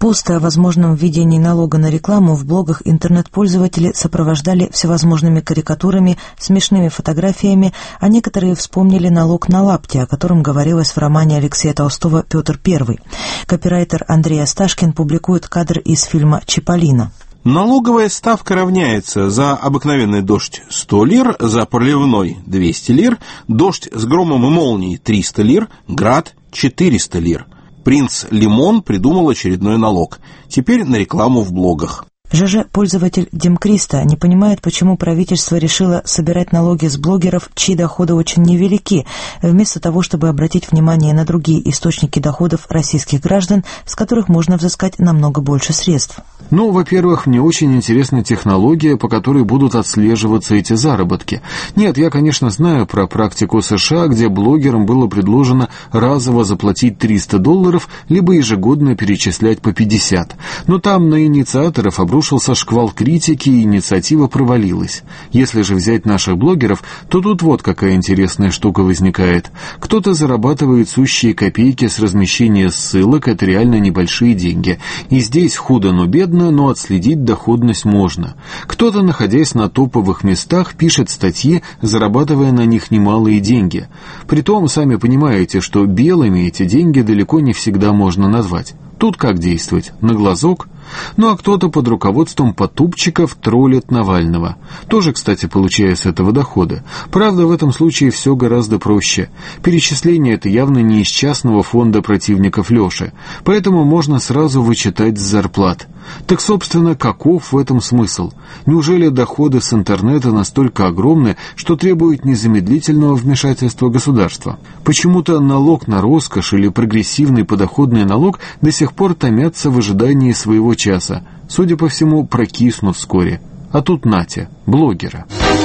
Посты о возможном введении налога на рекламу в блогах интернет-пользователи сопровождали всевозможными карикатурами, смешными фотографиями, а некоторые вспомнили налог на лапти, о котором говорилось в романе Алексея Толстого «Петр I». Копирайтер Андрей Асташкин публикует кадр из фильма «Чиполлино». Налоговая ставка равняется: за обыкновенный дождь 100 лир, за проливной 200 лир, дождь с громом и молнией 300 лир, град 400 лир. Принц Лимон придумал очередной налог. Теперь на рекламу в блогах. ЖЖ, пользователь Демкриста, не понимает, почему правительство решило собирать налоги с блогеров, чьи доходы очень невелики, вместо того, чтобы обратить внимание на другие источники доходов российских граждан, с которых можно взыскать намного больше средств. Ну, во-первых, мне очень интересна технология, по которой будут отслеживаться эти заработки. Нет, я, конечно, знаю про практику США, где блогерам было предложено разово заплатить $300, либо ежегодно перечислять по 50. Но там на инициаторов обрушился шквал критики, и инициатива провалилась. Если же взять наших блогеров, то тут вот какая интересная штука возникает. Кто-то зарабатывает сущие копейки с размещения ссылок, это реально небольшие деньги. И здесь худо, но бедно, но отследить доходность можно. Кто-то, находясь на топовых местах, пишет статьи, зарабатывая на них немалые деньги. Притом, сами понимаете, что белыми эти деньги далеко не всегда можно назвать. Тут как действовать? На глазок? Ну а кто-то под руководством потупчиков троллит Навального. Тоже, кстати, получая с этого дохода. Правда, в этом случае все гораздо проще. Перечисление это явно не из частного фонда противников Леши, поэтому можно сразу вычитать с зарплат. Так, собственно, каков в этом смысл? Неужели доходы с интернета настолько огромны, что требуют незамедлительного вмешательства государства? Почему-то налог на роскошь или прогрессивный подоходный налог до сих пор томятся в ожидании своего часа. Судя по всему, прокиснут вскоре. А тут нате, блогера.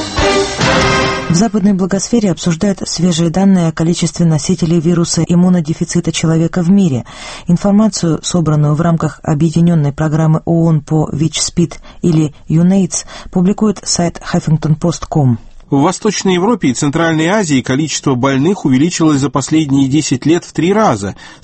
В западной блогосфере обсуждают свежие данные о количестве носителей вируса иммунодефицита человека в мире. Информацию, собранную в рамках объединенной программы ООН по ВИЧ-СПИД или UNAIDS, публикует сайт huffingtonpost.com. В Восточной Европе и Центральной Азии количество больных увеличилось за последние 10 лет в 3 раза, с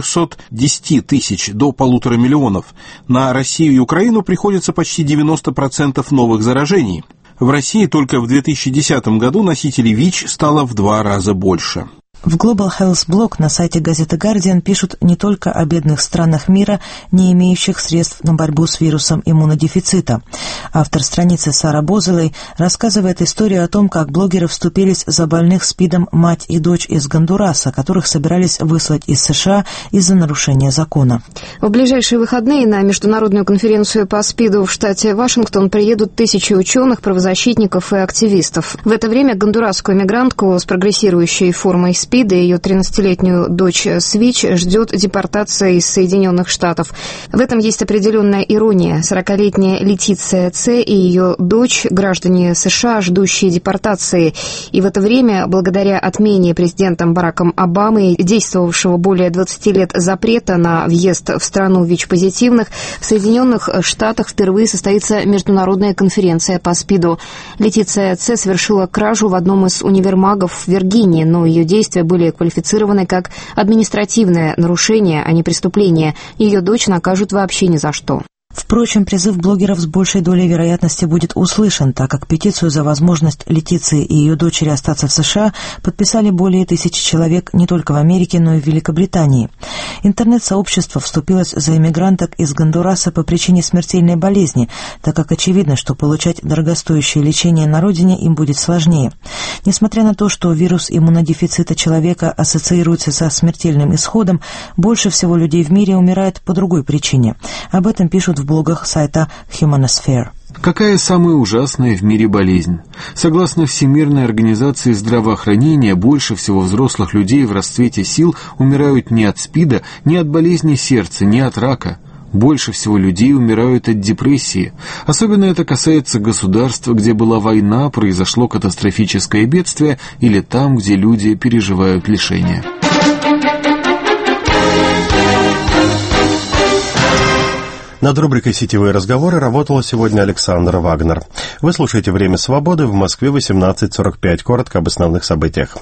410 тысяч до 1,5 миллиона. На Россию и Украину приходится почти 90% новых заражений. В России только в 2010 году носителей ВИЧ стало в 2 раза больше. В Global Health Blog на сайте газеты Guardian пишут не только о бедных странах мира, не имеющих средств на борьбу с вирусом иммунодефицита. Автор страницы Сара Бозелей рассказывает историю о том, как блогеры вступились за больных СПИДом мать и дочь из Гондураса, которых собирались выслать из США из-за нарушения закона. В ближайшие выходные на международную конференцию по СПИДу в штате Вашингтон приедут 1000 ученых, правозащитников и активистов. В это время гондурасскую мигрантку с прогрессирующей формой СПИДа и ее 13-летнюю дочь Свич ждет депортация из Соединенных Штатов. В этом есть определенная ирония. 40-летняя Летиция Ц. и ее дочь – граждане США, ждущие депортации. И в это время, благодаря отмене президентом Бараком Обамой, действовавшего более 20 лет запрета на въезд в страну ВИЧ-позитивных, в Соединенных Штатах впервые состоится международная конференция по СПИДу. Летиция Ц. совершила кражу в одном из универмагов в Виргинии, но ее действия были квалифицированы как административное нарушение, а не преступление. Ее дочь накажут вообще ни за что. Впрочем, призыв блогеров с большей долей вероятности будет услышан, так как петицию за возможность Летиции и ее дочери остаться в США подписали более 1000 человек не только в Америке, но и в Великобритании. Интернет-сообщество вступилось за иммигранток из Гондураса по причине смертельной болезни, так как очевидно, что получать дорогостоящее лечение на родине им будет сложнее. Несмотря на то, что вирус иммунодефицита человека ассоциируется со смертельным исходом, больше всего людей в мире умирает по другой причине. Об этом пишут в блогах сайта Humanosphere. Какая самая ужасная в мире болезнь? Согласно Всемирной организации здравоохранения, больше всего взрослых людей в расцвете сил умирают не от СПИДа, не от болезни сердца, не от рака. Больше всего людей умирают от депрессии. Особенно это касается государств, где была война, произошло катастрофическое бедствие, или там, где люди переживают лишения. Над рубрикой «Сетевые разговоры» работала сегодня Александра Вагнер. Вы слушаете «Время свободы», в Москве 18:45. Коротко об основных событиях.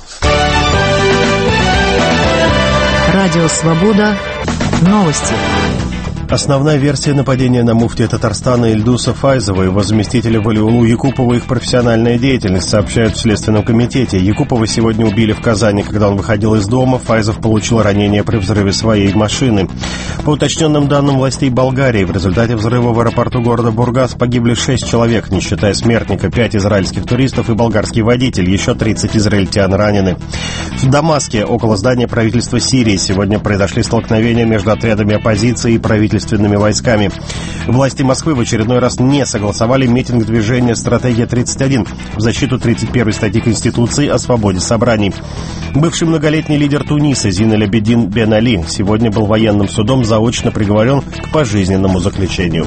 Радио «Свобода». Новости. Основная версия нападения на муфтия Татарстана Ильдуса Файзова и его заместителя Валиулу Якупова их профессиональная деятельность, сообщают в Следственном комитете. Якупова сегодня убили в Казани. Когда он выходил из дома, Файзов получил ранение при взрыве своей машины. По уточненным данным властей Болгарии, в результате взрыва в аэропорту города Бургас погибли 6 человек, не считая смертника, 5 израильских туристов и болгарский водитель, еще 30 израильтян ранены. В Дамаске, около здания правительства Сирии, сегодня произошли столкновения между отрядами оппозиции и правительственными войсками. Власти Москвы в очередной раз не согласовали митинг движения «Стратегия-31» в защиту 31-й статьи Конституции о свободе собраний. Бывший многолетний лидер Туниса Зин эль-Абидин Бен Али сегодня был военным судом заочно приговорен к пожизненному заключению.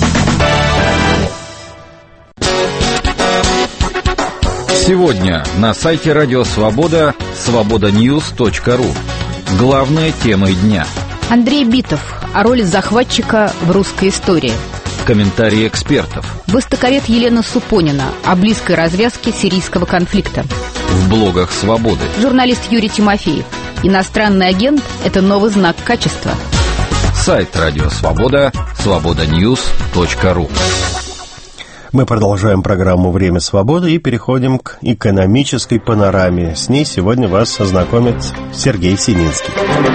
Сегодня на сайте Радио Свобода свободаньюз.ру. Главные темы дня. Андрей Битов о роли захватчика в русской истории. Комментарии экспертов. Востоковед Елена Супонина о близкой развязке сирийского конфликта. В блогах «Свободы». Журналист Юрий Тимофеев. Иностранный агент – это новый знак качества. Сайт Радио Свобода свободаньюз.ру. Мы продолжаем программу «Время свободы» и переходим к экономической панораме. С ней сегодня вас ознакомит Сергей Сининский.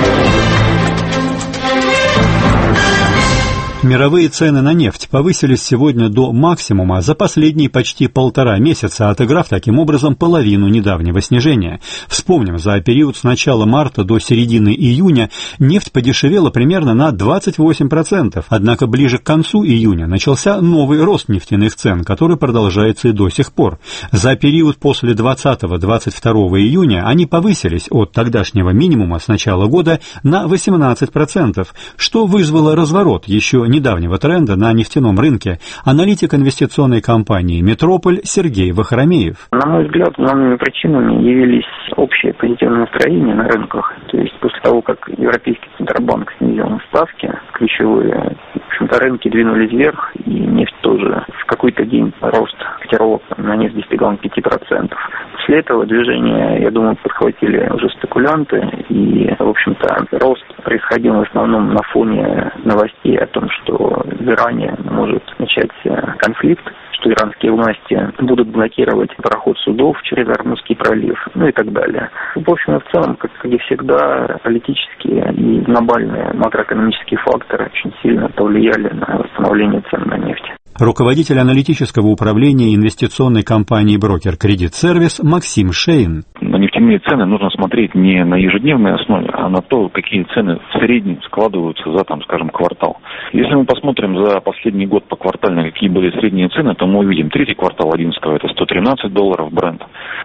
Мировые цены на нефть повысились сегодня до максимума за последние почти 1,5 месяца, отыграв таким образом половину недавнего снижения. Вспомним, за период с начала марта до середины июня нефть подешевела примерно на 28%, однако ближе к концу июня начался новый рост нефтяных цен, который продолжается и до сих пор. За период после 20-22 июня они повысились от тогдашнего минимума с начала года на 18%, что вызвало разворот еще недавнего тренда на нефтяном рынке. Аналитик инвестиционной компании «Метрополь» Сергей Вахромеев. На мой взгляд, главными причинами явились общее позитивное настроение на рынках. То есть после того, как Европейский Центробанк снизил ставки, ключевые, в общем-то, рынки двинулись вверх, и нефть тоже в какой-то день рост котировок на нефть достигал 5%. После этого движение, я думаю, подхватили уже спекулянты, и, в общем-то, рост происходил в основном на фоне новостей о том, что в Иране может начаться конфликт, что иранские власти будут блокировать проход судов через Ормузский пролив, ну и так далее. В общем и в целом, как и всегда, политические и глобальные макроэкономические факторы очень сильно повлияли на восстановление цен на нефть. Руководитель аналитического управления инвестиционной компании «Брокер Credit Service» Максим Шейн. На нефтяные цены нужно смотреть не на ежедневной основе, а на то, какие цены в среднем складываются за, скажем, квартал. Если мы посмотрим за последний год поквартально, какие были средние цены, то мы увидим третий квартал 11-го, это $113 Brent,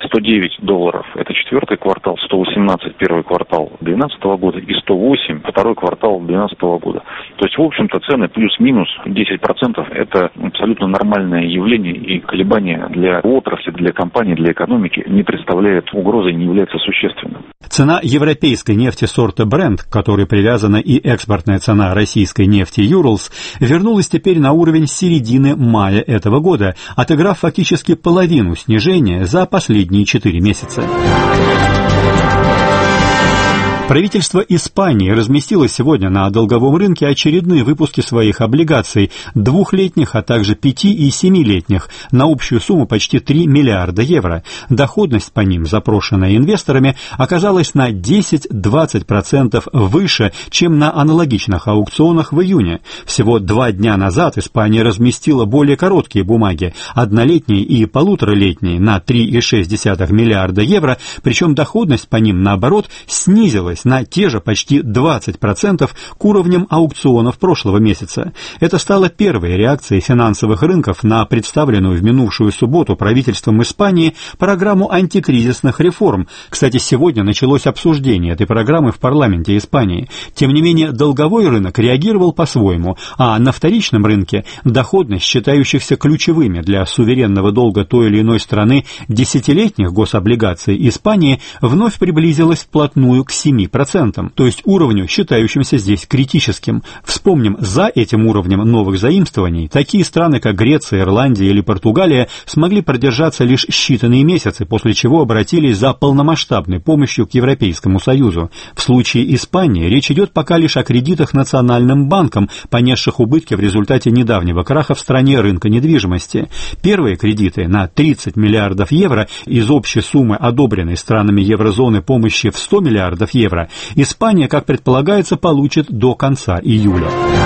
$109 это четвертый квартал, 118 первый квартал 2012 года и 108 второй квартал 2012 года. То есть, в общем-то, цены плюс-минус 10% это абсолютно нормальное явление, и колебания для отрасли, для компании, для экономики не представляют угрозы и не являются существенным. Цена европейской нефти сорта Brent, к которой привязана и экспортная цена российской нефти Urals, вернулась теперь на уровень середины мая этого года, отыграв фактически половину снижения за последние 4 месяца. Правительство Испании разместило сегодня на долговом рынке очередные выпуски своих облигаций, 2-летних, а также 5- и 7-летних, на общую сумму почти 3 миллиарда евро. Доходность по ним, запрошенная инвесторами, оказалась на 10-20% выше, чем на аналогичных аукционах в июне. Всего 2 дня назад Испания разместила более короткие бумаги, 1-летние и 1,5-летние, на 3,6 миллиарда евро, причем доходность по ним, наоборот, снизилась на те же почти 20% к уровням аукционов прошлого месяца. Это стало первой реакцией финансовых рынков на представленную в минувшую субботу правительством Испании программу антикризисных реформ. Кстати, сегодня началось обсуждение этой программы в парламенте Испании. Тем не менее, долговой рынок реагировал по-своему, а на вторичном рынке доходность считающихся ключевыми для суверенного долга той или иной страны десятилетних гособлигаций Испании вновь приблизилась вплотную к 7%. 9%, то есть уровню, считающимся здесь критическим. Вспомним, за этим уровнем новых заимствований такие страны, как Греция, Ирландия или Португалия, смогли продержаться лишь считанные месяцы, после чего обратились за полномасштабной помощью к Европейскому Союзу. В случае Испании речь идет пока лишь о кредитах национальным банкам, понесших убытки в результате недавнего краха в стране рынка недвижимости. Первые кредиты на 30 миллиардов евро из общей суммы одобренной странами еврозоны помощи в 100 миллиардов евро Испания, как предполагается, получит до конца июля.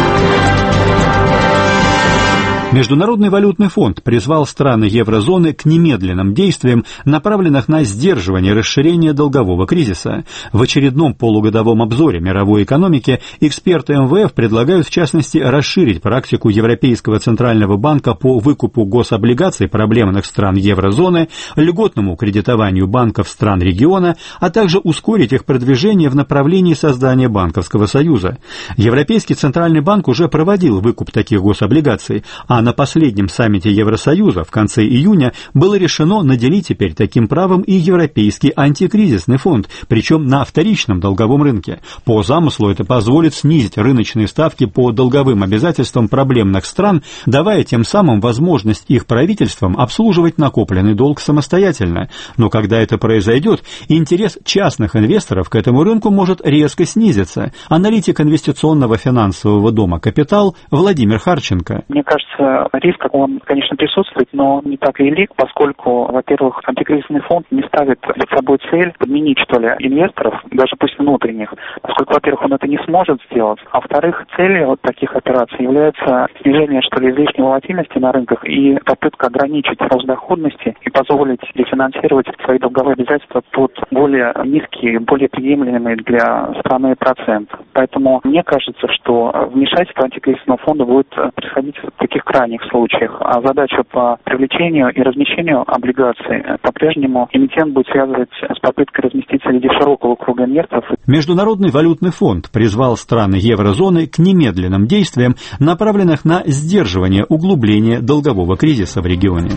Международный валютный фонд призвал страны еврозоны к немедленным действиям, направленных на сдерживание расширения долгового кризиса. В очередном полугодовом обзоре мировой экономики эксперты МВФ предлагают, в частности, расширить практику Европейского центрального банка по выкупу гособлигаций проблемных стран еврозоны, льготному кредитованию банков стран региона, а также ускорить их продвижение в направлении создания банковского союза. Европейский центральный банк уже проводил выкуп таких гособлигаций, а на последнем саммите Евросоюза в конце июня было решено наделить теперь таким правом и Европейский антикризисный фонд, причем на вторичном долговом рынке. По замыслу это позволит снизить рыночные ставки по долговым обязательствам проблемных стран, давая тем самым возможность их правительствам обслуживать накопленный долг самостоятельно. Но когда это произойдет, интерес частных инвесторов к этому рынку может резко снизиться. Аналитик инвестиционного финансового дома «Капитал» Владимир Харченко. Мне кажется, риск, он, конечно, присутствует, но не так велик, поскольку, во-первых, антикризисный фонд не ставит перед собой цель подменить, что ли, инвесторов, даже пусть внутренних, поскольку, во-первых, он это не сможет сделать, а во-вторых, целью вот таких операций является снижение, что ли, излишней волатильности на рынках и попытка ограничить рост доходности и позволить рефинансировать свои долговые обязательства под более низкие, более приемлемые для страны процент. Поэтому мне кажется, что вмешательство антикризисного фонда будет происходить в таких крайних случаях, а задача по привлечению и размещению облигаций по-прежнему эмитент будет связывать с попыткой разместить среди широкого круга инвесторов. Международный валютный фонд призвал страны еврозоны к немедленным действиям, направленных на сдерживание углубления долгового кризиса в регионе.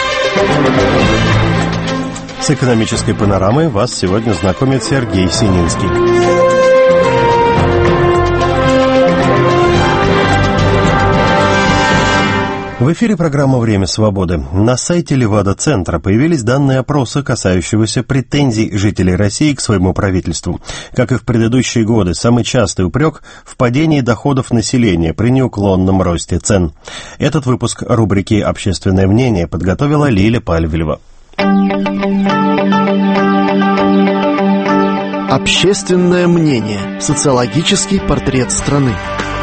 С экономической панорамой вас сегодня знакомит Сергей Сининский. В эфире программа «Время свободы». На сайте Левада-центра появились данные опроса, касающегося претензий жителей России к своему правительству. Как и в предыдущие годы, самый частый упрек в падении доходов населения при неуклонном росте цен. Этот выпуск рубрики «Общественное мнение» подготовила Лиля Пальвелева. Общественное мнение. Социологический портрет страны.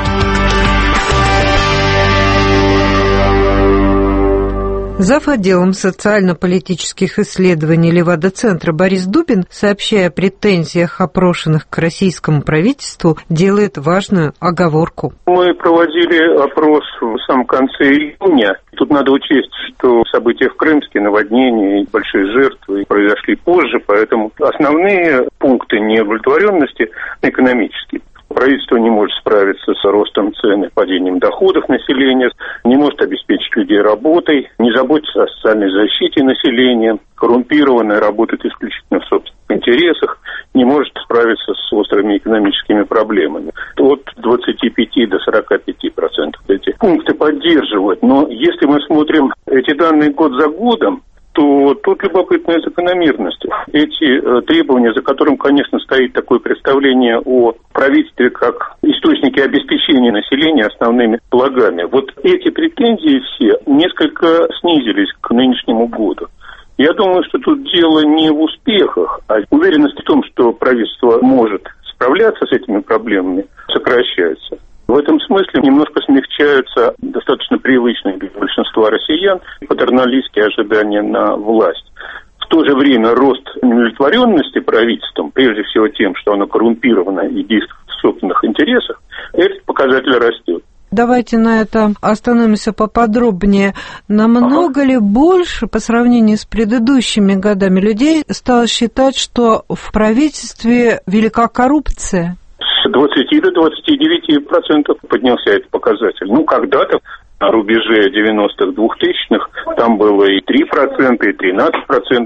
Зав. Отделом социально-политических исследований Левада-центра Борис Дубин, сообщая о претензиях опрошенных к российскому правительству, делает важную оговорку. Мы проводили опрос в самом конце июня. Тут надо учесть, что события в Крымске, наводнения и большие жертвы произошли позже, поэтому основные пункты неудовлетворенности экономические. Правительство не может справиться с ростом цен и падением доходов населения, не может обеспечить людей работой, не заботится о социальной защите населения, коррумпированное, работает исключительно в собственных интересах, не может справиться с острыми экономическими проблемами. От 25 до 45% эти пункты поддерживают. Но если мы смотрим эти данные год за годом, то тут любопытная закономерность. Эти требования, за которым, конечно, стоит такое представление о правительстве как источнике обеспечения населения основными благами, вот эти претензии все несколько снизились к нынешнему году. Я думаю, что тут дело не в успехах, а уверенность в том, что правительство может справляться с этими проблемами, сокращается. В этом смысле немножко смягчаются достаточно привычные для большинства россиян патерналистские ожидания на власть. В то же время рост неудовлетворенности правительством, прежде всего тем, что оно коррумпировано и действует в собственных интересах, этот показатель растет. Давайте на это остановимся поподробнее. Намного ли больше, по сравнению с предыдущими годами, людей стало считать, что в правительстве велика коррупция? С 20 до 29% поднялся этот показатель. Когда-то на рубеже 90-х, 2000-х там было и 3%, и 13%.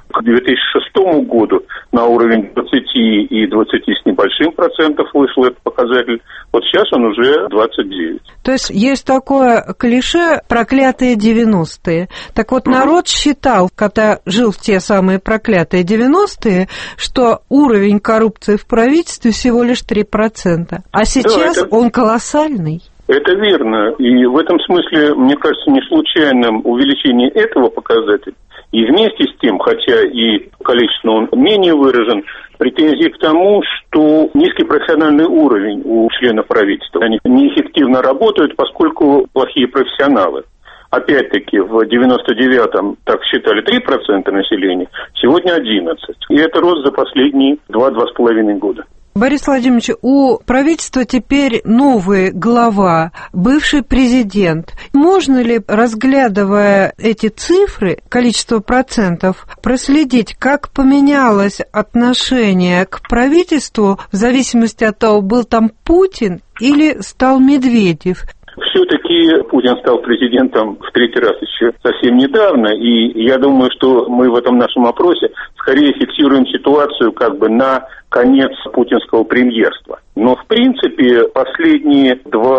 К 2006 году на уровень 20 и 20 с небольшим процентов вышел этот показатель. Вот сейчас он уже 29. То есть такое клише «проклятые 90-е». Так вот, народ считал, когда жил в те самые проклятые 90-е, что уровень коррупции в правительстве всего лишь 3%. А сейчас он колоссальный. Это верно. И в этом смысле, мне кажется, не случайным увеличение этого показателя. И вместе с тем, хотя и количественно он менее выражен, претензии к тому, что низкий профессиональный уровень у членов правительства. Они неэффективно работают, поскольку плохие профессионалы. Опять-таки, в 99-м так считали 3% населения, сегодня 11%. И это рост за последние 2-2,5 года. Борис Владимирович, у правительства теперь новый глава, бывший президент. Можно ли, разглядывая эти цифры, количество процентов, проследить, как поменялось отношение к правительству в зависимости от того, был там Путин или стал Медведев? Все-таки Путин стал президентом в третий раз еще совсем недавно, и я думаю, что мы в этом нашем опросе скорее фиксируем ситуацию как бы на конец путинского премьерства. Но, в принципе, последние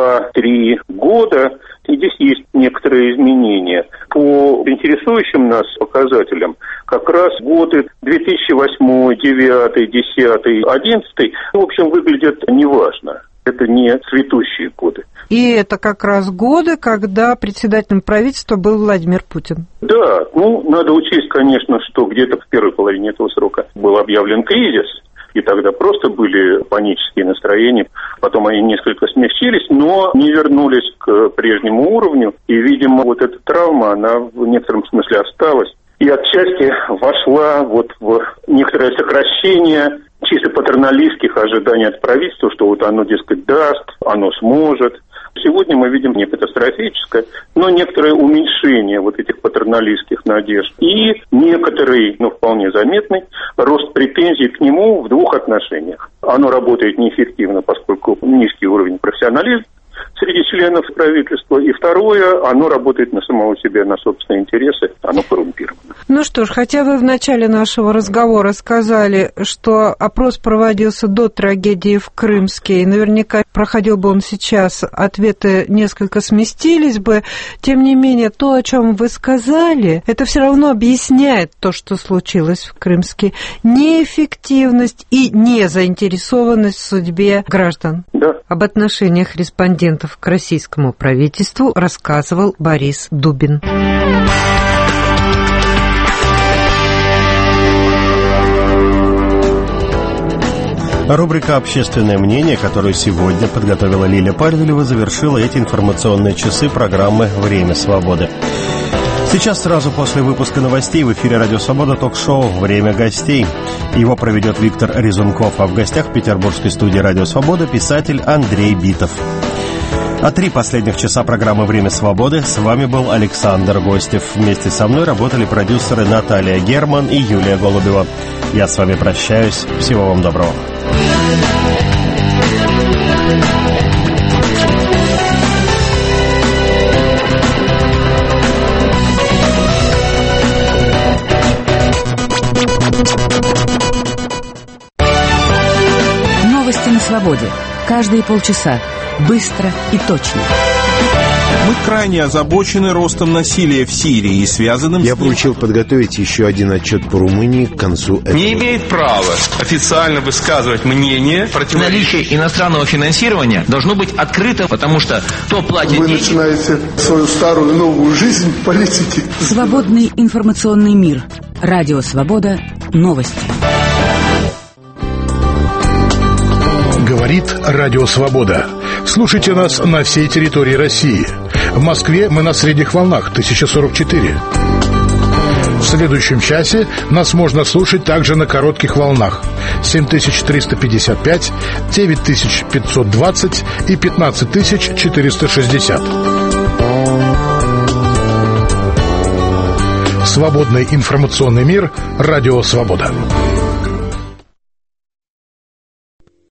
2-3 года здесь есть некоторые изменения. По интересующим нас показателям, как раз годы 2008, 2009, 2010, 2011, в общем, выглядят неважно. Это не цветущие годы. И это как раз годы, когда председателем правительства был Владимир Путин. Да, надо учесть, конечно, что где-то в первой половине этого срока был объявлен кризис, и тогда просто были панические настроения. Потом они несколько смягчились, но не вернулись к прежнему уровню. И, видимо, вот эта травма, она в некотором смысле осталась. И отчасти вошла вот в некоторое сокращение чисто патерналистских ожиданий от правительства, что вот оно, дескать, даст, оно сможет. Сегодня мы видим не катастрофическое, но некоторое уменьшение вот этих патерналистских надежд и некоторый, вполне заметный рост претензий к нему в двух отношениях. Оно работает неэффективно, поскольку низкий уровень профессионализма среди членов правительства. И второе, оно работает на самого себя, на собственные интересы, оно коррумпировано. Ну что ж, хотя вы в начале нашего разговора сказали, что опрос проводился до трагедии в Крымске, и наверняка проходил бы он сейчас, ответы несколько сместились бы, тем не менее, то, о чем вы сказали, это все равно объясняет то, что случилось в Крымске. Неэффективность и незаинтересованность в судьбе граждан. Да. Об отношениях респондентов к российскому правительству рассказывал Борис Дубин. Рубрика «Общественное мнение», которую сегодня подготовила Лилия Павелева, завершила эти информационные часы программы «Время свободы». Сейчас сразу после выпуска новостей в эфире «Радио Свобода» ток-шоу «Время гостей». Его проведет Виктор Резунков, а в гостях в петербургской студии «Радио Свобода» писатель Андрей Битов. А 3 последних часа программы «Время свободы» с вами был Александр Гостев. Вместе со мной работали продюсеры Наталья Герман и Юлия Голубева. Я с вами прощаюсь. Всего вам доброго. Новости на свободе. Каждые полчаса. Быстро и точно. Мы крайне озабочены ростом насилия в Сирии и связанным... Я поручил подготовить еще один отчет по Румынии к концу этого. Не имеет права официально высказывать мнение. Наличие иностранного финансирования должно быть открыто, потому что кто платит... Вы начинаете свою старую и новую жизнь в политике. Свободный информационный мир. Радио Свобода. Новости. Говорит Радио Свобода. Слушайте нас на всей территории России. В Москве мы на средних волнах 1044. В следующем часе нас можно слушать также на коротких волнах 7355, 9520 и 15460. Свободный информационный мир. Радио Свобода.